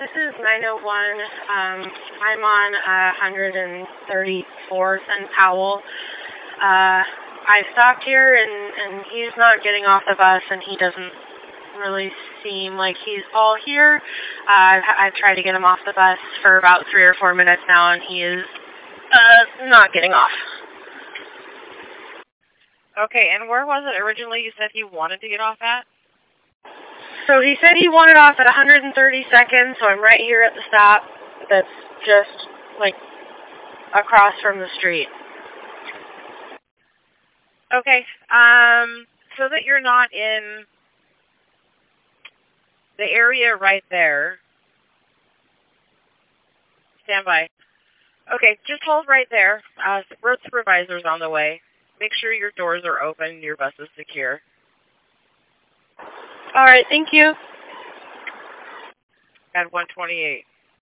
this is 901. I'm on 134th and Powell. I stopped here, and he's not getting off the bus, and he doesn't really seem like he's all here. I've tried to get him off the bus for about 3 or 4 minutes now, and he is not getting off. Okay, and where was it originally you said he wanted to get off at? So he said he wanted off at 132nd, so I'm right here at the stop that's just, like, across from the street. Okay, so that you're not in the area right there. Stand by. Okay, just hold right there. Road supervisor's on the way. Make sure your doors are open, your bus is secure. All right, thank you. At 128.